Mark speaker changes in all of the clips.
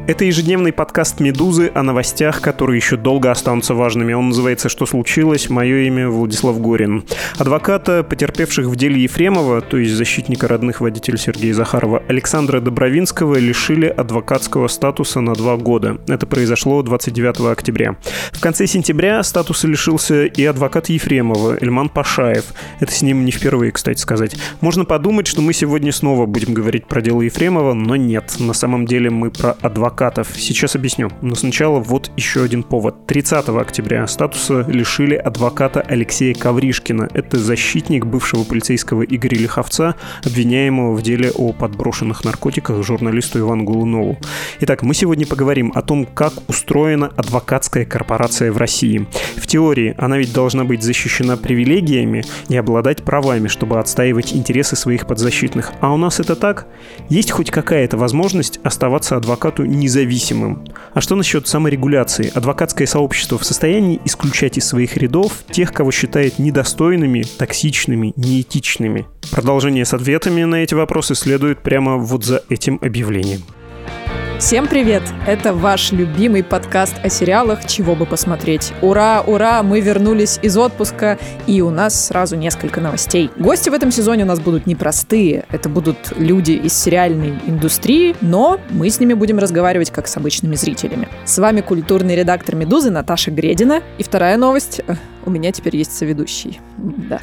Speaker 1: Это ежедневный подкаст «Медузы» о новостях, которые еще долго останутся важными. Он называется «Что случилось?». Мое имя Владислав Горин. Адвоката, потерпевших в деле Ефремова, то есть защитника родных водителя Сергея Захарова, Александра Добровинского, лишили адвокатского статуса на 2 года. Это произошло 29 октября. В конце сентября статуса лишился и адвокат Ефремова, Эльман Пашаев. Это с ним не впервые, кстати сказать. Можно подумать, что мы сегодня снова будем говорить про дело Ефремова, но нет. На самом деле мы про адвокатов. Сейчас объясню. Но сначала вот еще один повод. 30 октября статуса лишили адвоката Алексея Ковришкина. Это защитник бывшего полицейского Игоря Лиховца, обвиняемого в деле о подброшенных наркотиках журналисту Ивану Голунову. Итак, мы сегодня поговорим о том, как устроена адвокатская корпорация в России. В теории она ведь должна быть защищена привилегиями и обладать правами, чтобы отстаивать интересы своих подзащитных. А у нас это так? Есть хоть какая-то возможность оставаться адвокату независимым? А что насчет саморегуляции? Адвокатское сообщество в состоянии исключать из своих рядов тех, кого считает недостойными, токсичными, неэтичными? Продолжение с ответами на эти вопросы следует прямо вот за этим объявлением.
Speaker 2: Всем привет! Это ваш любимый подкаст о сериалах «Чего бы посмотреть». Ура, ура! Мы вернулись из отпуска, и у нас сразу несколько новостей. Гости в этом сезоне у нас будут непростые. Это будут люди из сериальной индустрии, но мы с ними будем разговаривать как с обычными зрителями. С вами культурный редактор «Медузы» Наташа Гредина. И вторая новость. У меня теперь есть соведущий. Да.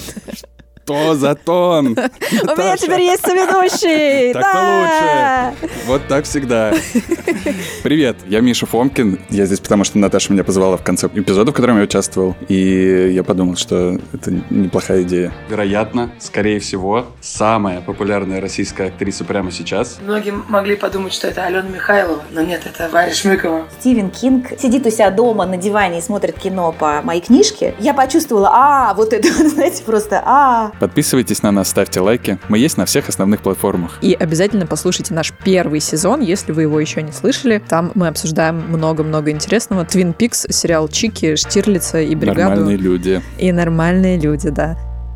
Speaker 3: То за тон.
Speaker 2: У меня теперь есть соведущий.
Speaker 3: Так-то лучше. Вот так всегда. Привет, я Миша Фомкин. Я здесь потому, что Наташа меня позвала в конце эпизода, в котором я участвовал. И я подумал, что это неплохая идея. Вероятно, скорее всего, самая популярная российская актриса прямо сейчас.
Speaker 4: Многие могли подумать, что это Алена Михайлова, но нет, это Варя Шмыкова.
Speaker 5: Стивен Кинг сидит у себя дома на диване и смотрит кино по моей книжке. Я почувствовала, вот это, знаете, просто
Speaker 3: Подписывайтесь на нас, ставьте лайки. Мы есть на всех основных платформах.
Speaker 2: И обязательно послушайте наш первый сезон, если вы его еще не слышали. Там мы обсуждаем много-много интересного. Твин Пикс, сериал Чики, Штирлица и Бригаду.
Speaker 3: Нормальные люди.
Speaker 2: И нормальные люди, да.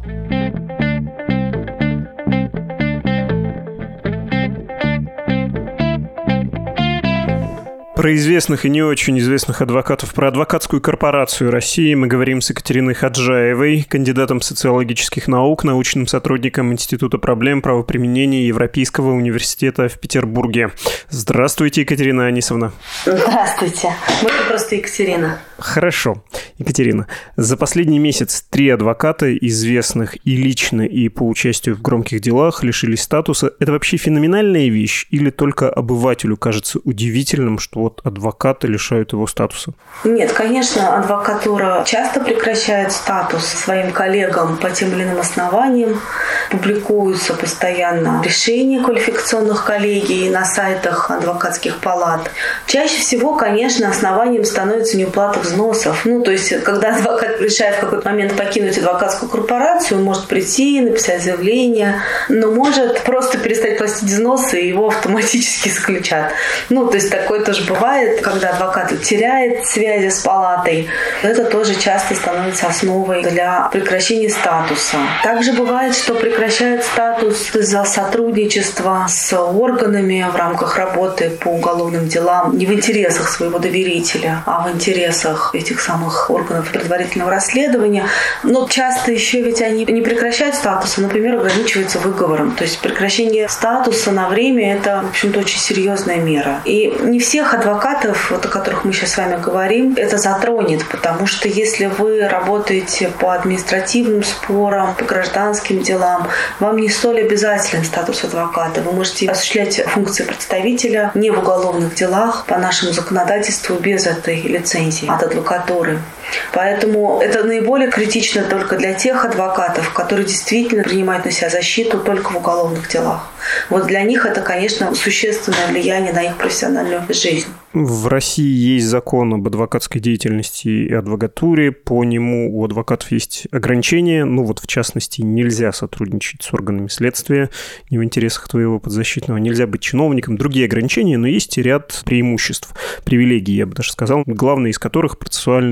Speaker 1: Про известных и не очень известных адвокатов, про адвокатскую корпорацию России мы говорим с Екатериной Ходжаевой, кандидатом социологических наук, научным сотрудником Института проблем правоприменения Европейского университета в Петербурге. Здравствуйте, Екатерина Анисовна.
Speaker 4: Здравствуйте. Можно просто Екатерина.
Speaker 1: Хорошо. Екатерина, за последний месяц 3 адвоката, известных и лично, и по участию в громких делах, лишились статуса. Это вообще феноменальная вещь или только обывателю кажется удивительным, что вот адвокаты лишают его статуса?
Speaker 4: Нет, конечно, адвокатура часто прекращает статус своим коллегам по тем или иным основаниям. Публикуются постоянно решения квалификационных коллегий на сайтах адвокатских палат. Чаще всего, конечно, основанием становится неуплата взносов. То есть, когда адвокат решает в какой-то момент покинуть адвокатскую корпорацию, он может прийти, написать заявление, но может просто перестать платить взносы, и его автоматически исключат. То есть, такое тоже бывает, когда адвокат теряет связи с палатой. Это тоже часто становится основой для прекращения статуса. Также бывает, что прекращают статус из-за сотрудничества с органами в рамках работы по уголовным делам не в интересах своего доверителя, а в интересах этих самых органов предварительного расследования. Но часто еще ведь они не прекращают статус, а, например, ограничиваются выговором. То есть прекращение статуса на время – это, в общем-то, очень серьезная мера. И не всех адвокатов, о которых мы сейчас с вами говорим, это затронет, потому что если вы работаете по административным спорам, по гражданским делам, вам не столь обязателен статус адвоката. Вы можете осуществлять функции представителя не в уголовных делах по нашему законодательству без этой лицензии от адвокатуры. Поэтому это наиболее критично только для тех адвокатов, которые действительно принимают на себя защиту только в уголовных делах. Вот для них это, конечно, существенное влияние на их профессиональную жизнь.
Speaker 1: В России есть закон об адвокатской деятельности и адвокатуре. По нему у адвокатов есть ограничения. В частности, нельзя сотрудничать с органами следствия, не в интересах твоего подзащитного. Нельзя быть чиновником. Другие ограничения, но есть и ряд преимуществ, привилегий, я бы даже сказал, главное из которых процессуальный иммунитет.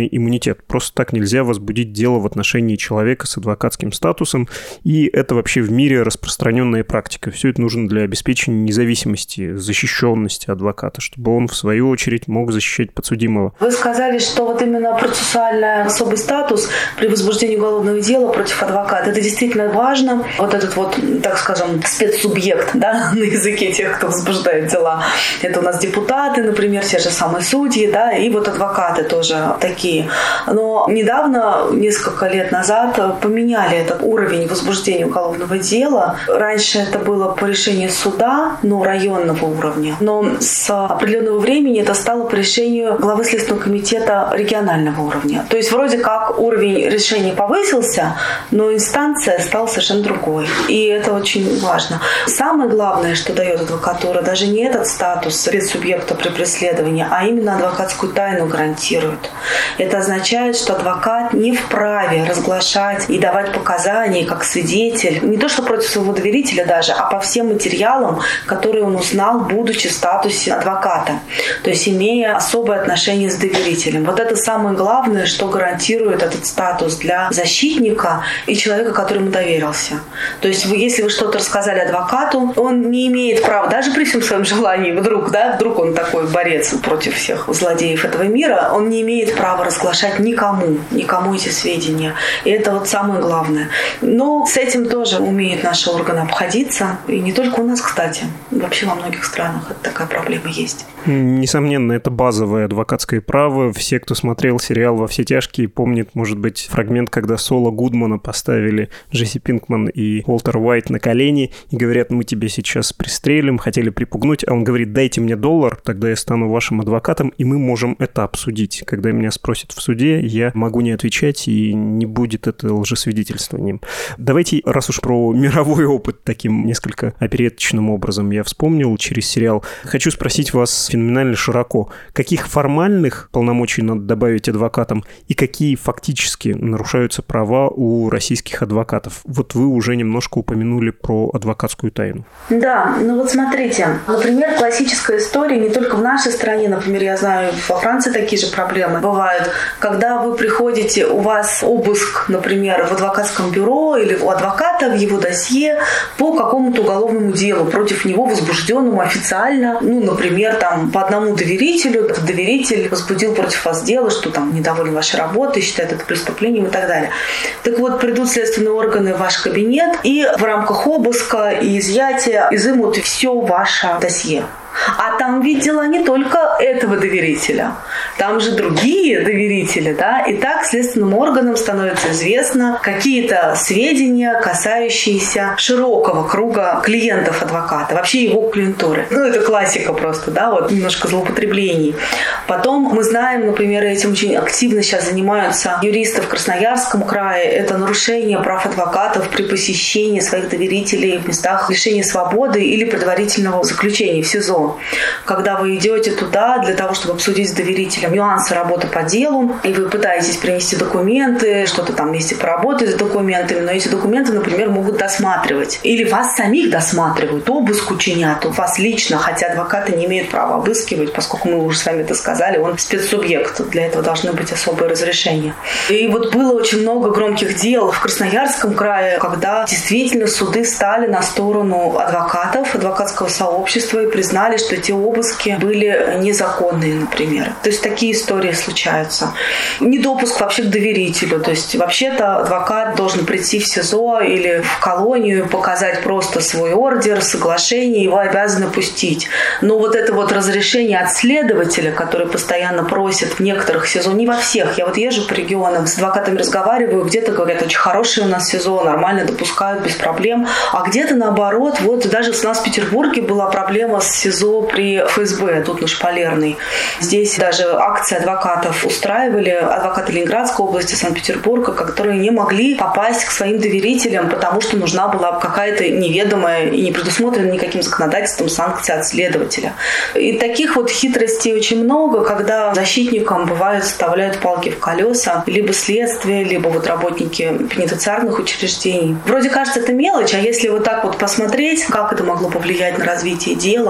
Speaker 1: иммунитет. Просто так нельзя возбудить дело в отношении человека с адвокатским статусом, и это вообще в мире распространенная практика. Все это нужно для обеспечения независимости, защищенности адвоката, чтобы он, в свою очередь, мог защищать подсудимого.
Speaker 4: Вы сказали, что вот именно процессуальный особый статус при возбуждении уголовного дела против адвоката, это действительно важно. Вот этот вот, так скажем, спецсубъект, да, на языке тех, кто возбуждает дела. Это у нас депутаты, например, те же самые судьи, да, и вот адвокаты тоже такие. Но недавно, несколько лет назад, поменяли этот уровень возбуждения уголовного дела. Раньше это было по решению суда, но районного уровня. Но с определенного времени это стало по решению главы Следственного комитета регионального уровня. То есть вроде как уровень решения повысился, но инстанция стала совершенно другой. И это очень важно. Самое главное, что дает адвокатура, даже не этот статус спецсубъекта при преследовании, а именно адвокатскую тайну гарантирует. Это означает, что адвокат не вправе разглашать и давать показания как свидетель, не то что против своего доверителя даже, а по всем материалам, которые он узнал, будучи в статусе адвоката, то есть имея особое отношение с доверителем. Вот это самое главное, что гарантирует этот статус для защитника и человека, которому доверился. То есть если вы что-то рассказали адвокату, он не имеет права, даже при всем своем желании, вдруг он такой борец против всех злодеев этого мира, он не имеет права разглашать никому эти сведения. И это вот самое главное. Но с этим тоже умеют наши органы обходиться. И не только у нас, кстати. Вообще во многих странах такая проблема есть.
Speaker 1: Несомненно, это базовое адвокатское право. Все, кто смотрел сериал «Во все тяжкие», помнят, может быть, фрагмент, когда Соло Гудмана поставили Джесси Пинкман и Уолтер Уайт на колени и говорят: мы тебя сейчас пристрелим, хотели припугнуть, а он говорит: дайте мне $1, тогда я стану вашим адвокатом, и мы можем это обсудить. Когда меня спросят в суде, я могу не отвечать, и не будет это лжесвидетельствованием. Давайте, раз уж про мировой опыт таким несколько опереточным образом я вспомнил через сериал, хочу спросить вас феноменально широко. Каких формальных полномочий надо добавить адвокатам и какие фактически нарушаются права у российских адвокатов? Вот вы уже немножко упомянули про адвокатскую тайну.
Speaker 4: Да, ну вот смотрите, например, классическая история не только в нашей стране, например, я знаю, во Франции такие же проблемы бывают. Когда вы приходите, у вас обыск, например, в адвокатском бюро или у адвоката в его досье по какому-то уголовному делу против него возбужденному официально, например, там по одному доверителю, этот доверитель возбудил против вас дело, что там недоволен вашей работой, считает это преступлением и так далее. Так вот, придут следственные органы в ваш кабинет и в рамках обыска и изъятия изымут все ваше досье. А там ведь дела не только этого доверителя. Там же другие доверители, да, и так следственным органам становится известно какие-то сведения, касающиеся широкого круга клиентов адвоката, вообще его клиентуры. Это классика просто, да, вот немножко злоупотреблений. Потом мы знаем, например, этим очень активно сейчас занимаются юристы в Красноярском крае, это нарушение прав адвокатов при посещении своих доверителей в местах лишения свободы или предварительного заключения в СИЗО. Когда вы идете туда для того, чтобы обсудить с доверителем нюансы работы по делу, и вы пытаетесь принести документы, что-то там вместе поработать с документами, но эти документы, например, могут досматривать. Или вас самих досматривают, обыск учинят, вас лично, хотя адвокаты не имеют права обыскивать, поскольку мы уже с вами это сказали, он спецсубъект, для этого должны быть особые разрешения. И вот было очень много громких дел в Красноярском крае, когда действительно суды стали на сторону адвокатов, адвокатского сообщества и признали, что эти обыски были незаконные, например. То есть такие истории случаются. Недопуск вообще к доверителю. То есть вообще-то адвокат должен прийти в СИЗО или в колонию, показать просто свой ордер, соглашение, его обязаны пустить. Но вот это вот разрешение от следователя, который постоянно просит в некоторых СИЗО, не во всех. Я вот езжу по регионам, с адвокатами разговариваю, где-то говорят, очень хорошие у нас СИЗО, нормально допускают, без проблем. А где-то наоборот, вот даже у нас в Петербурге была проблема с СИЗО при ФСБ, тут на Шпалерной. Здесь даже акции адвокатов устраивали, адвокаты Ленинградской области, Санкт-Петербурга, которые не могли попасть к своим доверителям, потому что нужна была какая-то неведомая и не предусмотренная никаким законодательством санкция от следователя. И таких вот хитростей очень много, когда защитникам бывает вставляют палки в колеса либо следствие, либо вот работники пенитенциарных учреждений. Вроде кажется, это мелочь, а если вот так вот посмотреть, как это могло повлиять на развитие дела, как это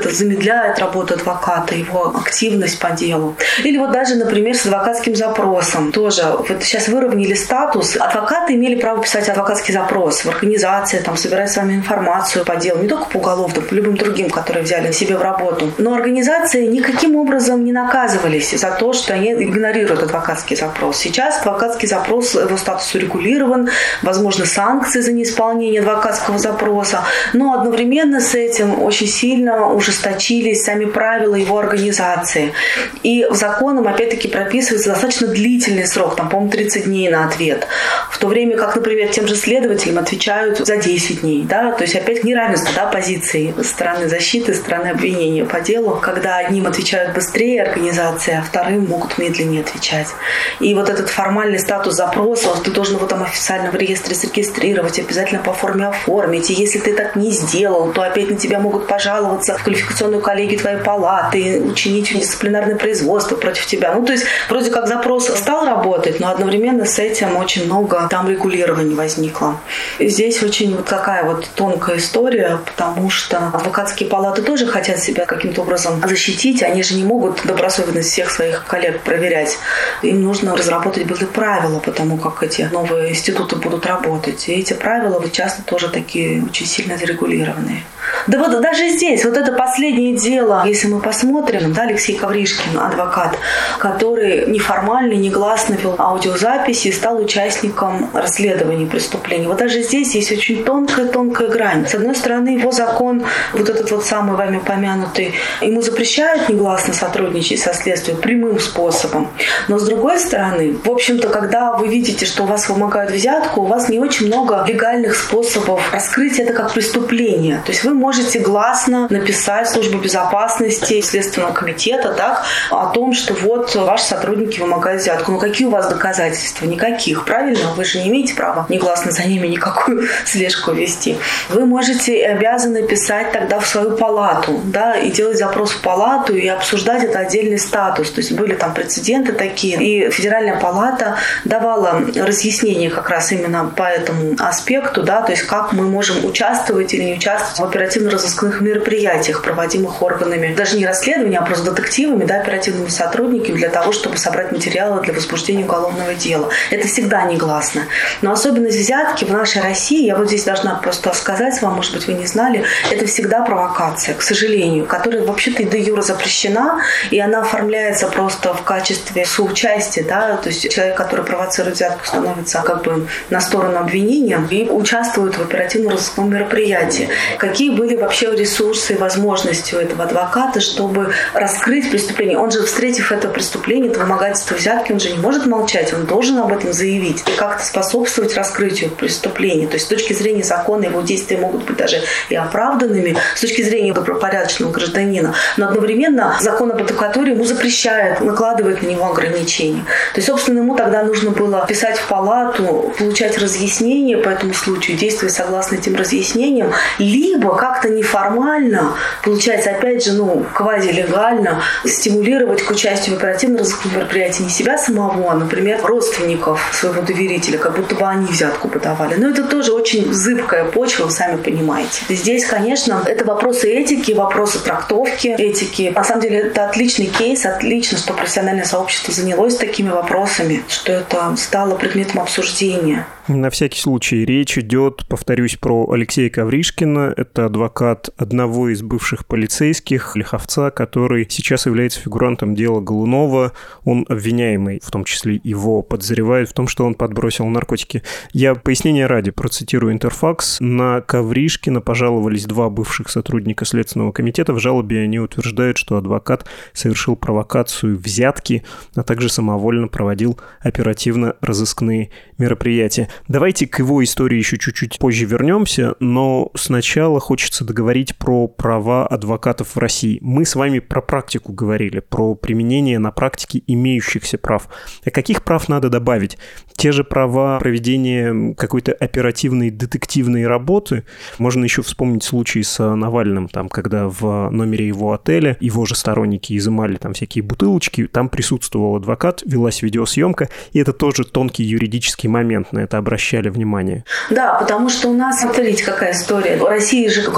Speaker 4: это замедляет работу адвоката, его активность по делу. Или вот даже, например, с адвокатским запросом. Тоже вот сейчас выровняли статус. Адвокаты имели право писать адвокатский запрос в организации, там, собирать с вами информацию по делу, не только по уголовным, по любым другим, которые взяли себе в работу. Но организации никаким образом не наказывались за то, что они игнорируют адвокатский запрос. Сейчас адвокатский запрос, его статус урегулирован, возможно, санкции за неисполнение адвокатского запроса, но одновременно с этим очень сильно ужесточились сами правила его организации. И законом, опять-таки, прописывается достаточно длительный срок, там, по-моему, 30 дней на ответ. В то время как, например, тем же следователям отвечают за 10 дней. Да? То есть опять неравенство, да, позиций стороны защиты, стороны обвинения по делу, когда одним отвечают быстрее организации, а вторым могут медленнее отвечать. И вот этот формальный статус запроса, ты должен его там официально в реестре зарегистрировать, обязательно по форме оформить. И если ты так не сделал, то опять на тебя могут пожаловаться в квалификационную коллегию твоей палаты, учинить дисциплинарное производство против тебя. Ну, то есть вроде как запрос стал работать, но одновременно с этим очень много там регулирований возникло. И здесь очень вот такая вот тонкая история, потому что адвокатские палаты тоже хотят себя каким-то образом защитить, они же не могут добросовестность всех своих коллег проверять. Им нужно разработать были правила по тому, как эти новые институты будут работать. И эти правила вот часто тоже такие очень сильно зарегулированные. Да вот даже здесь, вот это последнее дело, если мы посмотрим, да, Алексей Ковришкин, адвокат, который неформально, негласно вел аудиозаписи и стал участником расследования преступлений. Вот даже здесь есть очень тонкая грань. С одной стороны, его закон, вот этот вот самый вами упомянутый, ему запрещает негласно сотрудничать со следствием прямым способом. Но с другой стороны, в общем-то, когда вы видите, что у вас вымогают взятку, у вас не очень много легальных способов раскрыть это как преступление. То есть вы можете гласно написать службу безопасности Следственного комитета, так, о том, что вот ваши сотрудники вымогают взятку. Но какие у вас доказательства? Никаких, правильно? Вы же не имеете права негласно за ними никакую слежку вести. Вы можете и обязаны писать тогда в свою палату, да, и делать запрос в палату и обсуждать это отдельный статус. То есть были там прецеденты такие, и Федеральная палата давала разъяснение как раз именно по этому аспекту, да, то есть как мы можем участвовать или не участвовать в оперативно-розыскных мероприятиях, проводимых органами, даже не расследования, а просто детективами, да, оперативными сотрудниками для того, чтобы собрать материалы для возбуждения уголовного дела. Это всегда негласно. Но особенность взятки в нашей России, я вот здесь должна просто сказать вам, может быть, вы не знали, это всегда провокация, к сожалению, которая вообще-то и де юре запрещена, и она оформляется просто в качестве соучастия, да, то есть человек, который провоцирует взятку, становится как бы на сторону обвинения и участвует в оперативно-розыскном мероприятии. Какие были вообще ресурсы и возможности у этого адвоката, чтобы раскрыть преступление? Он же, встретив это преступление, это вымогательство взятки, он же не может молчать, он должен об этом заявить и как-то способствовать раскрытию преступления. То есть с точки зрения закона его действия могут быть даже и оправданными, с точки зрения добропорядочного гражданина, но одновременно закон об адвокатуре ему запрещает, накладывает на него ограничения. То есть, собственно, ему тогда нужно было писать в палату, получать разъяснения по этому случаю, действовать согласно этим разъяснениям, либо как-то неформально, получается, опять же, квазилегально стимулировать к участию в оперативно-розыскном мероприятии не себя самого, а, например, родственников своего доверителя, как будто бы они взятку подавали. Но это тоже очень зыбкая почва, вы сами понимаете. Здесь, конечно, это вопросы этики, вопросы трактовки этики. На самом деле, это отличный кейс, отлично, что профессиональное сообщество занялось такими вопросами, что это стало предметом обсуждения.
Speaker 1: На всякий случай, речь идет, повторюсь, про Алексея Ковришкина. Это адвокат одного из бывших полицейских, Лиховца, который сейчас является фигурантом дела Голунова. Он обвиняемый, в том числе его подозревают в том, что он подбросил наркотики. Я пояснения ради процитирую Интерфакс. На Ковришкина пожаловались два бывших сотрудника Следственного комитета. В жалобе они утверждают, что адвокат совершил провокацию взятки, а также самовольно проводил оперативно-розыскные мероприятия. Давайте к его истории еще чуть-чуть позже вернемся, но сначала хочется договорить про права адвокатов в России. Мы с вами про практику говорили, про применение на практике имеющихся прав. А каких прав надо добавить? Те же права проведения какой-то оперативной детективной работы. Можно еще вспомнить случай с Навальным, там, когда в номере его отеля его же сторонники изымали там всякие бутылочки, там присутствовал адвокат, велась видеосъемка, и это тоже тонкий юридический момент, на это обращали внимание.
Speaker 4: Да, потому что у нас, смотрите, какая история. В России же уголовное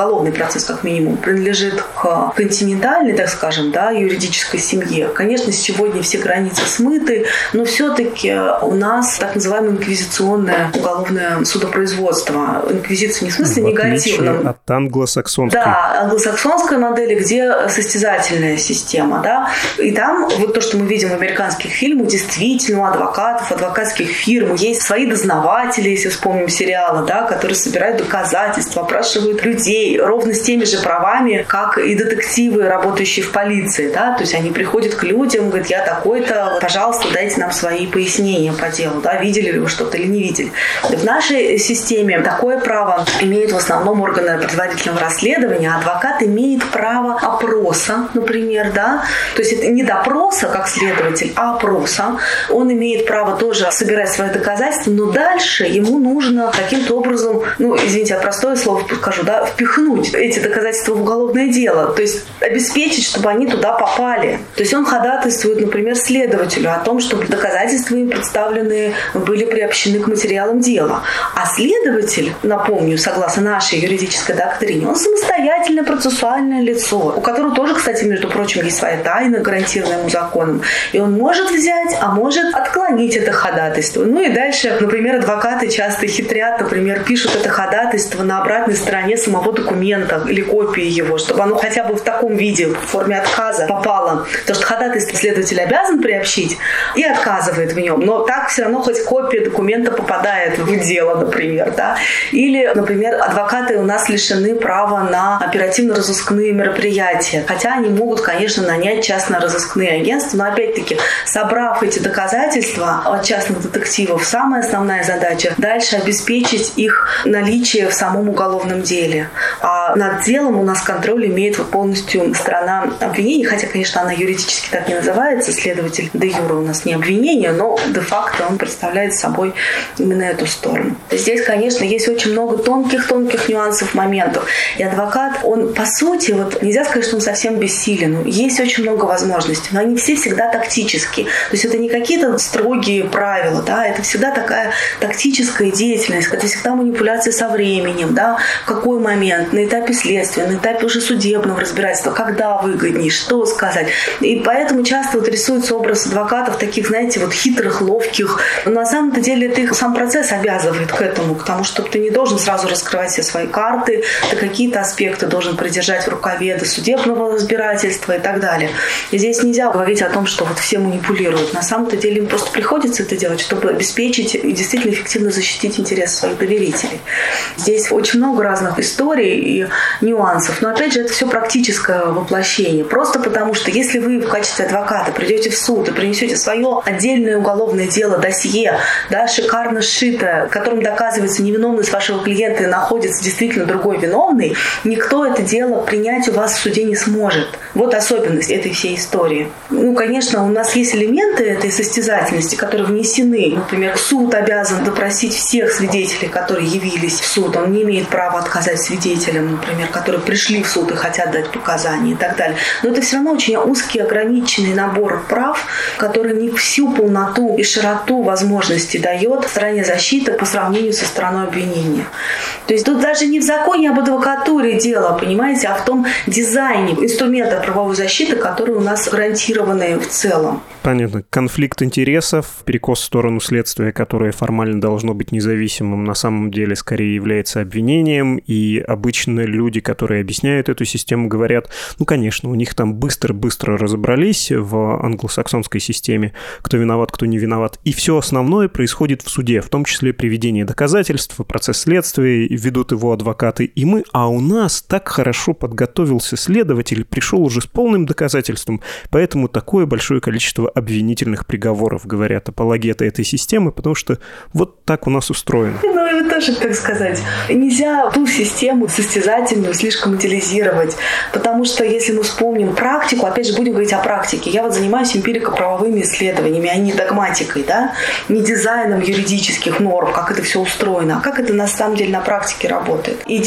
Speaker 4: уголовный процесс, как минимум, принадлежит к континентальной, так скажем, да, юридической семье. Конечно, сегодня все границы смыты, но все-таки у нас так называемое инквизиционное уголовное судопроизводство. Инквизиция не в смысле негативном.
Speaker 1: От англосаксонской.
Speaker 4: Да, англосаксонской модели, где состязательная система, да. И там вот то, что мы видим в американских фильмах, действительно у адвокатов, адвокатских фирм есть свои дознаватели, если вспомним сериалы, да, которые собирают доказательства, опрашивают людей ровно с теми же правами, как и детективы, работающие в полиции, да, то есть они приходят к людям, говорят, я такой-то, пожалуйста, дайте нам свои пояснения по делу, да, видели ли вы что-то или не видели. В нашей системе такое право имеют в основном органы предварительного расследования, а адвокат имеет право опроса, например, да, то есть это не допроса, как следователь, а опроса. Он имеет право тоже собирать свои доказательства, но дальше ему нужно каким-то образом, извините, я простое слово скажу, да, впихнуть эти доказательства в уголовное дело, то есть обеспечить, чтобы они туда попали. То есть он ходатайствует, например, следователю о том, чтобы доказательства им представленные были приобщены к материалам дела. А следователь, напомню, согласно нашей юридической доктрине, он самостоятельное процессуальное лицо, у которого тоже, кстати, между прочим, есть своя тайна, гарантированная ему законом. И он может взять, а может отклонить это ходатайство. И дальше, например, адвокаты часто хитрят, например, пишут это ходатайство на обратной стороне самого документа или копии его, чтобы оно хотя бы в таком виде, в форме отказа попало. Потому что ходатайство следователь обязан приобщить и отказывает в нем. Но так все равно хоть копия документа попадает в дело, например. Да? Или, например, адвокаты у нас лишены права на оперативно-розыскные мероприятия. Хотя они могут, конечно, нанять частно-розыскные агентства, но опять-таки, собрав эти доказательства от частных детективов, самая основная задача дальше обеспечить их наличие в самом уголовном деле. А над делом у нас контроль имеет полностью сторона обвинения, хотя, конечно, она юридически так не называется, следователь де юре у нас не обвинение, но де-факто он представляет собой именно эту сторону. Здесь, конечно, есть очень много тонких нюансов, моментов. И адвокат, он, по сути, нельзя сказать, что он совсем бессилен. Есть очень много возможностей, но они все всегда тактические. То есть это не какие-то строгие правила, да, это всегда такая тактическая деятельность, это всегда манипуляция со временем, да, в какой момент, на этапе следствия, на этапе уже судебного разбирательства, когда выгоднее, что сказать. И поэтому часто рисуется образ адвокатов таких, знаете, хитрых, ловких. Но на самом-то деле это их сам процесс обязывает к этому, к тому, что ты не должен сразу раскрывать все свои карты, ты какие-то аспекты должен придержать в рукаве до судебного разбирательства и так далее. И здесь нельзя говорить о том, что все манипулируют. На самом-то деле им просто приходится это делать, чтобы обеспечить и действительно эффективно защитить интересы своих доверителей. Здесь очень много разных историй и нюансов. Но опять же, это все практическое воплощение. Просто потому, что если вы в качестве адвоката придете в суд и принесете свое отдельное уголовное дело, досье, да, шикарно сшитое, в котором доказывается невиновность вашего клиента и находится действительно другой виновный, никто это дело принять у вас в суде не сможет. Вот особенность этой всей истории. Конечно, у нас есть элементы этой состязательности, которые внесены. Например, суд обязан допросить всех свидетелей, которые явились в суд. Он не имеет права отказать свидетелям, например, которые пришли в суд и хотят дать показания и так далее. Но это все равно очень узкий, ограниченный набор прав, который не всю полноту и широту возможностей дает стороне защиты по сравнению со стороной обвинения. То есть тут даже не в законе об адвокатуре дело, понимаете, а в том дизайне инструмента правовой защиты, которые у нас гарантированы в целом.
Speaker 1: Понятно. Конфликт интересов, перекос в сторону следствия, которое формально должно быть независимым, на самом деле скорее является обвинением, и обычно люди, которые объясняют эту систему, говорят, конечно, у них там быстро разобрались в англосаксонской системе, кто виноват, кто не виноват, и все основное происходит в суде, в том числе приведение доказательств, процесс следствия, ведут его адвокаты, а у нас так хорошо подготовился следователь, пришел уже с полным доказательством, поэтому такое большое количество обвинительных приговоров, говорят апологеты этой системы, потому что вот так у нас устроено.
Speaker 4: Это тоже, так сказать, нельзя ту систему состязательную слишком идеализировать, потому что если мы вспомним практику, опять же, будем говорить о практике. Я занимаюсь эмпирико-правовыми исследованиями, а не догматикой, да, не дизайном юридических норм, как это все устроено, а как это на самом деле на практике работает. И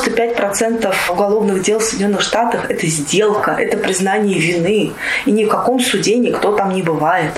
Speaker 4: 95% уголовных дел в Соединенных Штатах – это сделка, это признание вины. И ни в каком суде никто там не бывает.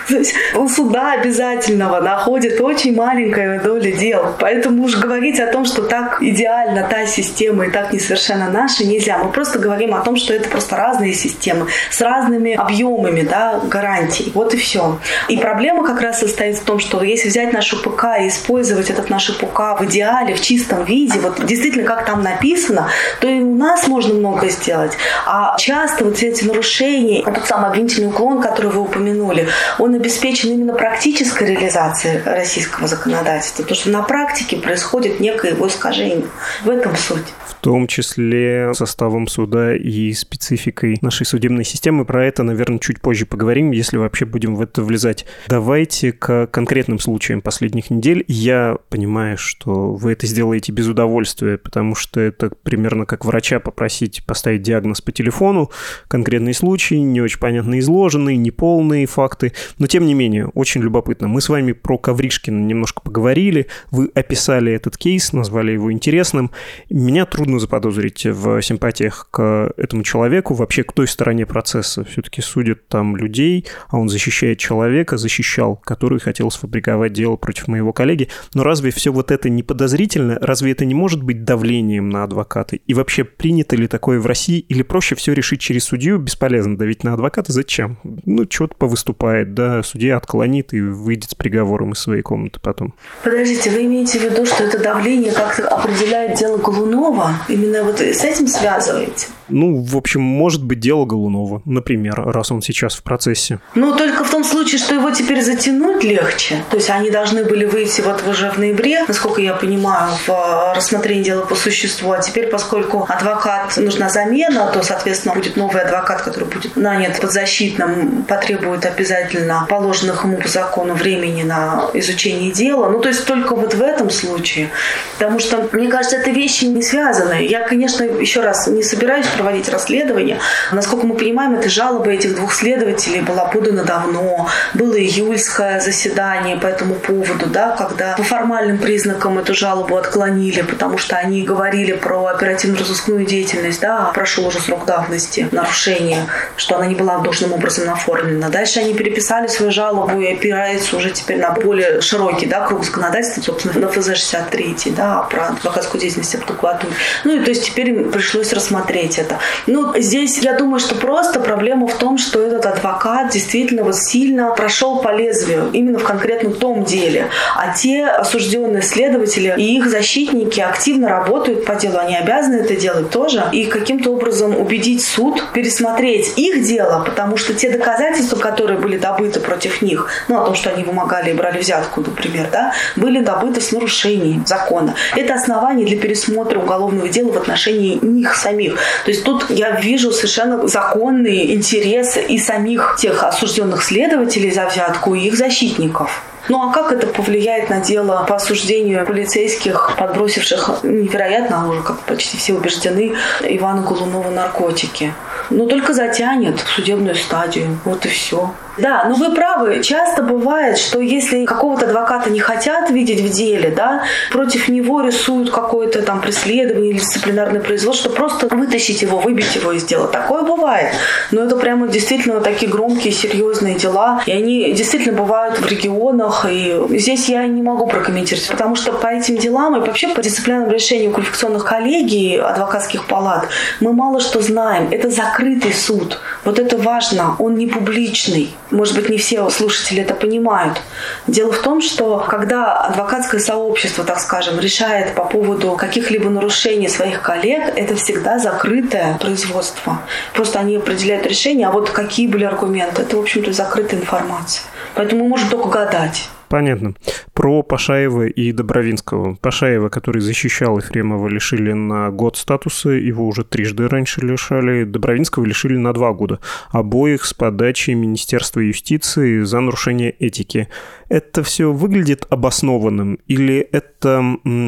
Speaker 4: То есть у суда обязательного находит очень маленькая доля дел. Поэтому уж говорить о том, что так идеально та система и так несовершенно наша, нельзя. Мы просто говорим о том, что это просто разные системы с разными объемами, да, гарантий. Вот и все. И проблема как раз состоит в том, что если взять нашу ПК и использовать этот наш ПК в идеале, в чистом виде, вот действительно как там написано, то и у нас можно многое сделать. А часто вот эти нарушения, тот самый обвинительный уклон, который вы упомянули, он обеспечен именно практической реализацией российского законодательства, потому что на практике происходит некое его искажение. В этом суть.
Speaker 1: В том числе составом суда и спецификой нашей судебной системы. Про это, наверное, чуть позже поговорим, если вообще будем в это влезать. Давайте к конкретным случаям последних недель. Я понимаю, что вы это сделаете без удовольствия, потому что это примерно как врача попросить поставить диагноз по телефону. Конкретный случай, не очень понятно изложенный, неполные факты. Но, тем не менее, очень любопытно. Мы с вами про Ковришкина немножко поговорили. Вы описали этот кейс, назвали его интересным. Меня трудно заподозрить в симпатиях к этому человеку, вообще к той стороне процесса. Все-таки судят там людей, а он защищает человека, защищал, который хотел сфабриковать дело против моего коллеги. Но разве все вот это не подозрительно? Разве это не может быть давлением на адвоката? И вообще, принято ли такое в России? Или проще все решить через судью? Бесполезно давить на адвоката. Зачем? Ну, что-то повыступает, да, судья отклонит и выйдет с приговором из своей комнаты потом.
Speaker 4: Подождите, вы имеете в виду, что это давление как-то определяет дело Голунова? Именно вот с этим связываете?
Speaker 1: Ну, в общем, может быть, дело Голунова, например, раз он сейчас в процессе.
Speaker 4: Ну, только в том случае, что его теперь затянуть легче. То есть они должны были выйти вот уже в ноябре, насколько я понимаю, в рассмотрении дела по существу. А теперь, поскольку адвокат нужна замена, то, соответственно, будет новый адвокат, который будет нанят подзащитным, потребует обязательно положенных ему по закону времени на изучение дела. Ну, то есть только вот в этом случае. Потому что, мне кажется, это вещи не связаны. Я, конечно, еще раз не собираюсь проводить расследование. Насколько мы понимаем, эта жалоба этих двух следователей была подана давно. Было июльское заседание по этому поводу, да, когда по формальным признакам эту жалобу отклонили, потому что они говорили про оперативно-розыскную деятельность, да, прошел уже срок давности нарушения, что она не была должным образом оформлена. Дальше они переписали свою жалобу и опираются уже теперь на более широкий, да, круг законодательства, собственно, на ФЗ-63, да, про адвокатскую деятельность в прокуратуре. Ну и то есть теперь им пришлось рассмотреть это. Ну, здесь я думаю, что просто проблема в том, что этот адвокат действительно вот сильно прошел по лезвию, именно в конкретном том деле. А те осужденные следователи и их защитники активно работают по делу, они обязаны это делать тоже, и каким-то образом убедить суд пересмотреть их дело, потому что те доказательства, которые были добыты против них, ну, о том, что они вымогали и брали взятку, например, да, были добыты с нарушением закона. Это основание для пересмотра уголовного дела в отношении них самих. То есть тут я вижу совершенно законные интересы и самих тех осужденных следователей за взятку, и их защитников. Ну а как это повлияет на дело по осуждению полицейских, подбросивших невероятно, а уже как почти все убеждены, Ивана Голунова наркотики? Ну только затянет в судебную стадию. Вот и все. Да, но вы правы. Часто бывает, что если какого-то адвоката не хотят видеть в деле, да, против него рисуют какое-то там преследование или дисциплинарное производство, просто вытащить его, выбить его из дела. Такое бывает. Но это прямо действительно такие громкие, серьезные дела. И они действительно бывают в регионах. И здесь я не могу прокомментировать, потому что по этим делам и вообще по дисциплинарному решению квалификационных коллегий адвокатских палат мы мало что знаем. Это закрытый суд. Вот это важно. Он не публичный. Может быть, не все слушатели это понимают. Дело в том, что когда адвокатское сообщество, так скажем, решает по поводу каких-либо нарушений своих коллег, это всегда закрытое производство. Просто они определяют решение, а вот какие были аргументы, это, в общем-то, закрытая информация. Поэтому мы можем только гадать.
Speaker 1: Понятно. Про Пашаева и Добровинского. Пашаева, который защищал Ефремова, лишили на год статуса, его уже трижды раньше лишали. Добровинского лишили на 2 года. Обоих с подачи Министерства юстиции за нарушение этики. Это все выглядит обоснованным или это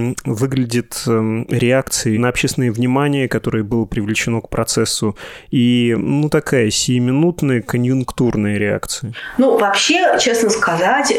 Speaker 1: выглядит реакцией на общественное внимание, которое было привлечено к процессу, и такая сиюминутная конъюнктурная реакция?
Speaker 4: Ну, вообще, честно сказать, Министерство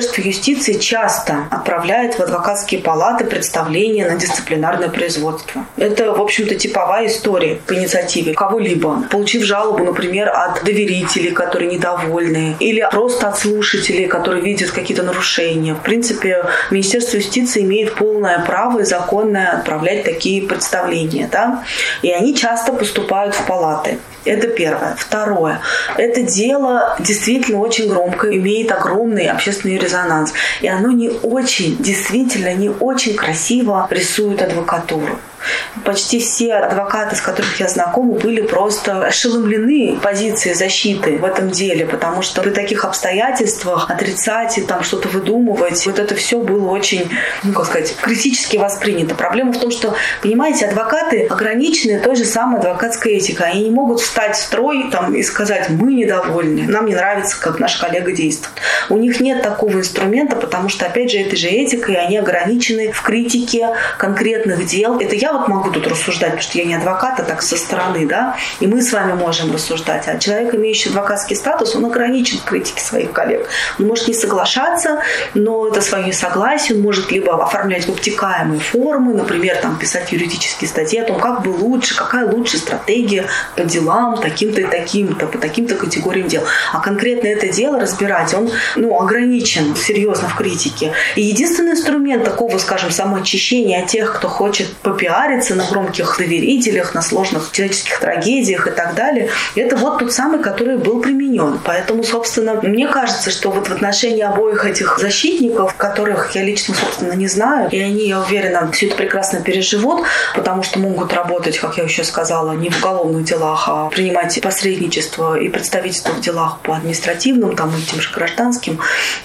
Speaker 4: Министерство юстиции часто отправляет в адвокатские палаты представления на дисциплинарное производство. Это, в общем-то, типовая история по инициативе кого-либо. Получив жалобу, например, от доверителей, которые недовольны, или просто от слушателей, которые видят какие-то нарушения. В принципе, Министерство юстиции имеет полное право и законное отправлять такие представления. Да? И они часто поступают в палаты. Это первое. Второе. Это дело действительно очень громкое, имеет огромный общественный резонанс. И оно действительно не очень красиво рисует адвокатуру. Почти все адвокаты, с которыми я знакома, были просто ошеломлены позицией защиты в этом деле, потому что при таких обстоятельствах отрицать и там что-то выдумывать, вот это все было очень, критически воспринято. Проблема в том, что, понимаете, адвокаты ограничены той же самой адвокатской этикой. Они не могут встать в строй и сказать: мы недовольны, нам не нравится, как наш коллега действует. У них нет такого инструмента, потому что, опять же, этой же этикой они ограничены в критике конкретных дел. Это я могу тут рассуждать, потому что я не адвокат, а так со стороны, да, и мы с вами можем рассуждать. А человек, имеющий адвокатский статус, он ограничен в критике своих коллег. Он может не соглашаться, но это свое несогласие он может либо оформлять в обтекаемые формы, например, писать юридические статьи о том, как бы лучше, какая лучшая стратегия по делам таким-то и таким-то, по таким-то категориям дел. А конкретно это дело разбирать, он ограничен серьезно в критике. И единственный инструмент такого, скажем, самоочищения от тех, кто хочет попиариться на громких доверителях, на сложных человеческих трагедиях и так далее, это вот тот самый, который был применен. Поэтому, собственно, мне кажется, что вот в отношении обоих этих защитников, которых я лично, собственно, не знаю, и они, я уверена, все это прекрасно переживут, потому что могут работать, как я еще сказала, не в уголовных делах, а принимать посредничество и представительство в делах по административным, и тем же гражданским.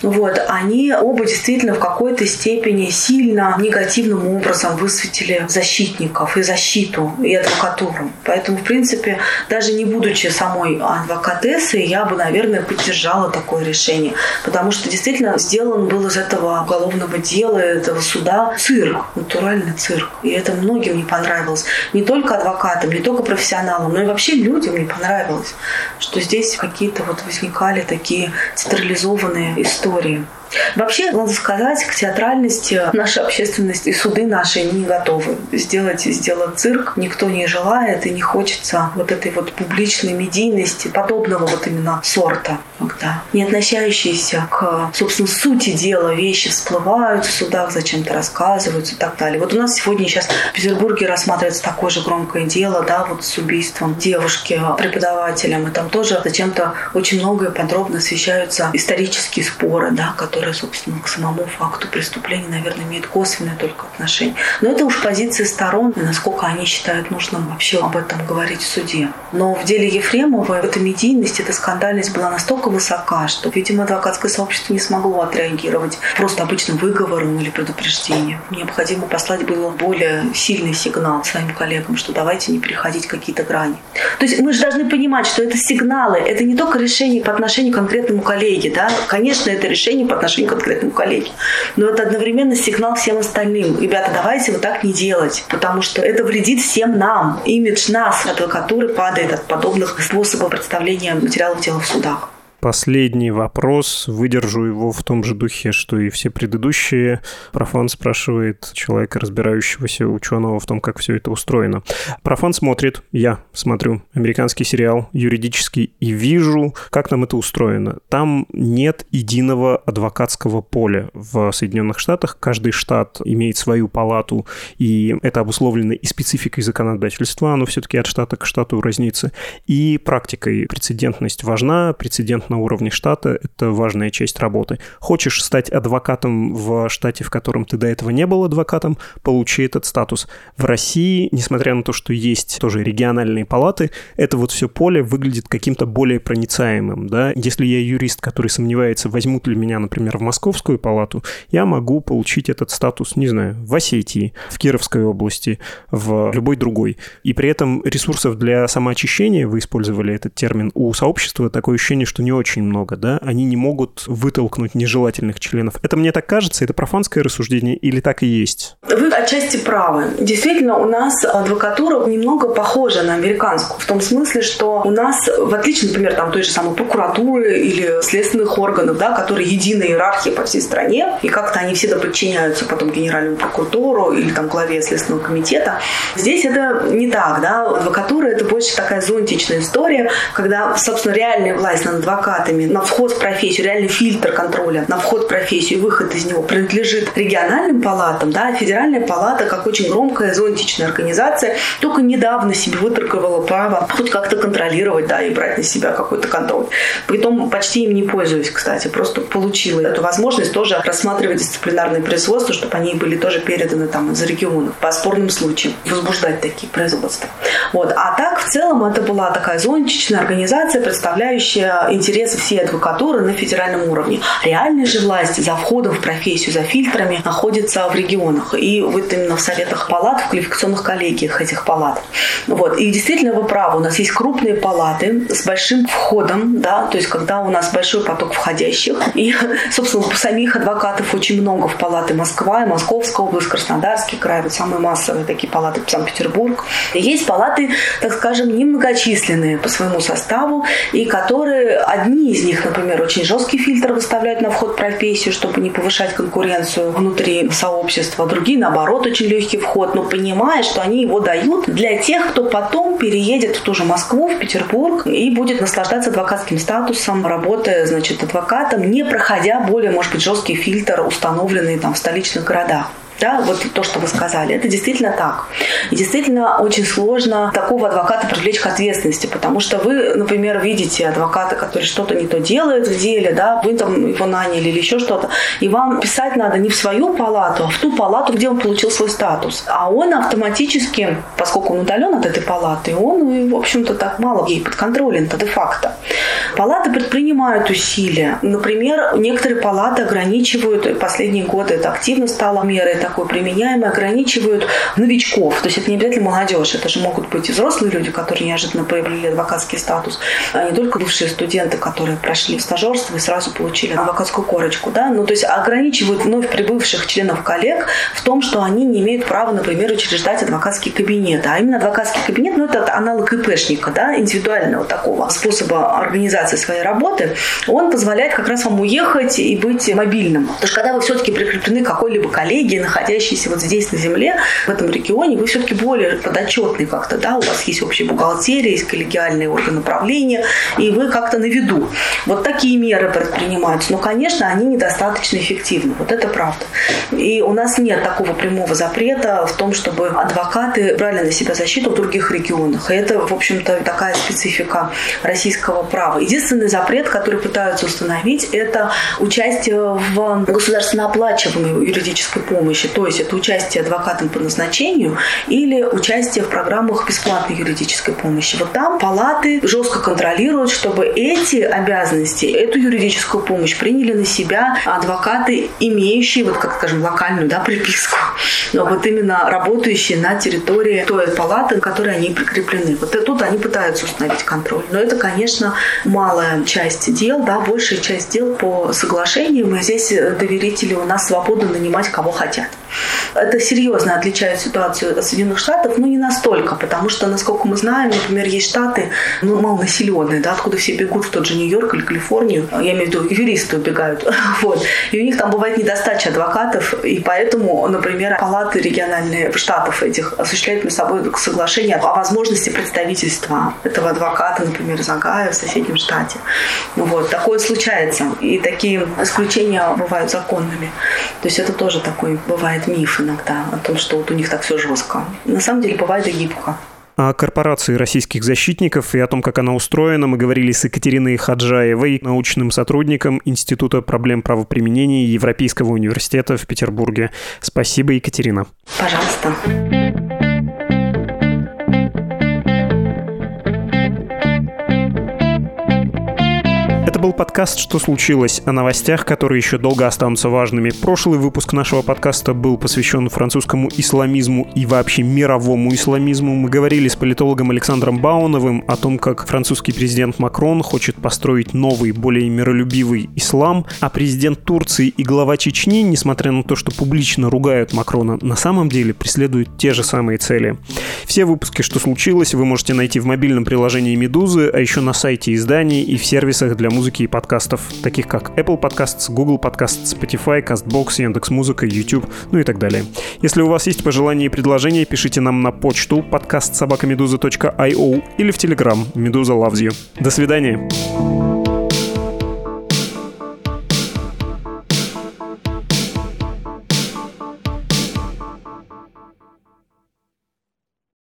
Speaker 4: Они оба действительно в какой-то степени сильно негативным образом высветили защитников и защиту, и адвокатуру. Поэтому, в принципе, даже не будучи самой адвокатессой, я бы, наверное, поддержала такое решение. Потому что действительно сделан был из этого уголовного дела, этого суда цирк, натуральный цирк. И это многим не понравилось. Не только адвокатам, не только профессионалам, но и вообще людям не понравилось, что здесь какие-то возникали такие театрализованные истории. Вообще, надо сказать, к театральности наша общественность и суды наши не готовы. Сделать цирк никто не желает и не хочется этой публичной медийности, подобного именно сорта, когда не относящиеся к, собственно, сути дела вещи всплывают в судах, зачем-то рассказываются и так далее. У нас сегодня сейчас в Петербурге рассматривается такое же громкое дело, с убийством девушки преподавателем, и там тоже зачем-то очень много и подробно освещаются исторические споры, которые, собственно, к самому факту преступления, наверное, имеют косвенное только отношение. Но это уж позиции сторон, и насколько они считают нужным вообще об этом говорить в суде. Но в деле Ефремова эта медийность, эта скандальность была настолько высока, что, видимо, адвокатское сообщество не смогло отреагировать просто обычным выговором или предупреждением. Необходимо послать было более сильный сигнал своим коллегам, что давайте не переходить какие-то грани. То есть мы же должны понимать, что это сигналы, это не только решение по отношению к конкретному коллеге, да? Конечно, это решение по отношению к конкретному коллеге, но это одновременно сигнал всем остальным. Ребята, давайте так не делать, потому что это вредит всем нам. Имидж нас, адвокатуры, падает от подобных способов представления материалов дела в судах.
Speaker 1: Последний вопрос. Выдержу его в том же духе, что и все предыдущие. Профан спрашивает человека, разбирающегося ученого в том, как все это устроено. Профан смотрит, я смотрю американский сериал юридический и вижу, как там это устроено. Там нет единого адвокатского поля в Соединенных Штатах. Каждый штат имеет свою палату, и это обусловлено и спецификой законодательства. Оно все-таки от штата к штату разнится. И практикой. Прецедентность важна, прецедент на уровне штата — это важная часть работы. Хочешь стать адвокатом в штате, в котором ты до этого не был адвокатом, получи этот статус. В России, несмотря на то, что есть тоже региональные палаты, это все поле выглядит каким-то более проницаемым. Да? Если я юрист, который сомневается, возьмут ли меня, например, в Московскую палату, я могу получить этот статус, не знаю, в Осетии, в Кировской области, в любой другой. И при этом ресурсов для самоочищения, вы использовали этот термин, у сообщества такое ощущение, что не очень очень много, да? Они не могут вытолкнуть нежелательных членов. Это мне так кажется? Это профанское рассуждение или так и есть?
Speaker 4: Вы отчасти правы. Действительно, у нас адвокатура немного похожа на американскую. В том смысле, что у нас, в отличие, например, там, той же самой прокуратуры или следственных органов, да, которые единая иерархия по всей стране, и как-то они все подчиняются потом генеральному прокурору или там главе Следственного комитета. Здесь это не так, да. Адвокатура — это больше такая зонтичная история, когда, собственно, реальная власть над адвокатами, на вход в профессию, реальный фильтр контроля на вход в профессию и выход из него принадлежит региональным палатам, да, а федеральная палата, как очень громкая зонтичная организация, только недавно себе выторговала право хоть как-то контролировать, да, и брать на себя какой-то контроль. Притом почти им не пользуюсь, кстати, просто получила эту возможность тоже рассматривать дисциплинарные производства, чтобы они были тоже переданы там из регионов по спорным случаям, возбуждать такие производства. Вот. А так, в целом, это была такая зонтичная организация, представляющая интересы всей адвокатуры на федеральном уровне. Реальная же власть за входом в профессию, за фильтрами находится в регионах. И вот именно в советах палат, в квалификационных коллегиях этих палат. Вот. И действительно, вы правы, у нас есть крупные палаты с большим входом, да, то есть когда у нас большой поток входящих. И, собственно, самих адвокатов очень много в палаты Москва, Московская область, Краснодарский край, вот самые массовые такие палаты Санкт-Петербург. И есть палаты, так скажем, немногочисленные по своему составу, и которые, одни из них, например, очень жесткий фильтр выставляют на вход в профессию, чтобы не повышать конкуренцию внутри сообщества. Другие, наоборот, очень легкий вход, но понимая, что они его дают для тех, кто потом переедет в ту же Москву, в Петербург и будет наслаждаться адвокатским статусом, работая, значит, адвокатом, не проходя более, может быть, жесткий фильтр, установленный там в столичных городах. Да, вот то, что вы сказали, это действительно так. И действительно очень сложно такого адвоката привлечь к ответственности, потому что вы, например, видите адвоката, который что-то не то делает в деле, да, вы там его наняли или еще что-то, и вам писать надо не в свою палату, а в ту палату, где он получил свой статус. А он автоматически, поскольку он удален от этой палаты, он, в общем-то, так мало ей подконтролен-то де-факто. Палаты предпринимают усилия. Например, некоторые палаты ограничивают, последние годы это активно стало мерой такой применяемой, ограничивают новичков. То есть это не обязательно молодежь, это же могут быть и взрослые люди, которые неожиданно приобрели адвокатский статус, а не только бывшие студенты, которые прошли стажерство и сразу получили адвокатскую корочку. Да? Ну, то есть ограничивают вновь прибывших членов коллег в том, что они не имеют права, например, учреждать адвокатский кабинет. А именно адвокатский кабинет, ну, это аналог ИПшника, да, индивидуального такого способа организации своей работы, он позволяет как раз вам уехать и быть мобильным. Потому что когда вы все-таки прикреплены к какой-либо коллегии, находящиеся вот здесь на земле, в этом регионе, вы все-таки более подотчетны как-то, да, у вас есть общая бухгалтерия, есть коллегиальные органы управления, и вы как-то на виду. Вот такие меры предпринимаются. Но, конечно, они недостаточно эффективны. Вот это правда. И у нас нет такого прямого запрета в том, чтобы адвокаты брали на себя защиту в других регионах. И это, в общем-то, такая специфика российского права. Единственный запрет, который пытаются установить, это участие в государственно оплачиваемой юридической помощи. То есть это участие адвокатом по назначению или участие в программах бесплатной юридической помощи. Вот там палаты жестко контролируют, чтобы эти обязанности, эту юридическую помощь приняли на себя адвокаты, имеющие, вот как, скажем, локальную, да, приписку, но вот именно работающие на территории той палаты, к которой они прикреплены. Вот тут они пытаются установить контроль. Но это, конечно, малая часть дел, да, большая часть дел по соглашениям, и здесь доверители у нас свободно нанимать кого хотят. Это серьезно отличает ситуацию от Соединенных Штатов, но не настолько, потому что, насколько мы знаем, например, есть штаты, ну, малонаселенные, да, откуда все бегут в тот же Нью-Йорк или Калифорнию, я имею в виду, юристы убегают, вот, и у них там бывает недостача адвокатов, и поэтому, например, палаты региональные штатов этих осуществляют между собой соглашение о возможности представительства этого адвоката, например, из Огайо в соседнем штате. Вот, такое случается, и такие исключения бывают законными. То есть это тоже такой бывает миф иногда о том, что вот у них так все жестко. На самом деле бывает и гибко.
Speaker 1: О корпорации российских защитников и о том, как она устроена, мы говорили с Екатериной Хаджаевой, научным сотрудником Института проблем правоприменения Европейского университета в Петербурге. Спасибо, Екатерина.
Speaker 4: Пожалуйста.
Speaker 1: Это был подкаст «Что случилось?» о новостях, которые еще долго останутся важными. Прошлый выпуск нашего подкаста был посвящен французскому исламизму и вообще мировому исламизму. Мы говорили с политологом Александром Бауновым о том, как французский президент Макрон хочет построить новый, более миролюбивый ислам, а президент Турции и глава Чечни, несмотря на то, что публично ругают Макрона, на самом деле преследуют те же самые цели. Все выпуски «Что случилось?» вы можете найти в мобильном приложении «Медузы», а еще на сайте изданий и в сервисах для музыки и подкастов, таких как Apple Podcasts, Google Podcasts, Spotify, CastBox, Яндекс.Музыка, YouTube, ну и так далее. Если у вас есть пожелания и предложения, пишите нам на почту podcast@meduza.io или в Telegram «Медуза loves you». До свидания.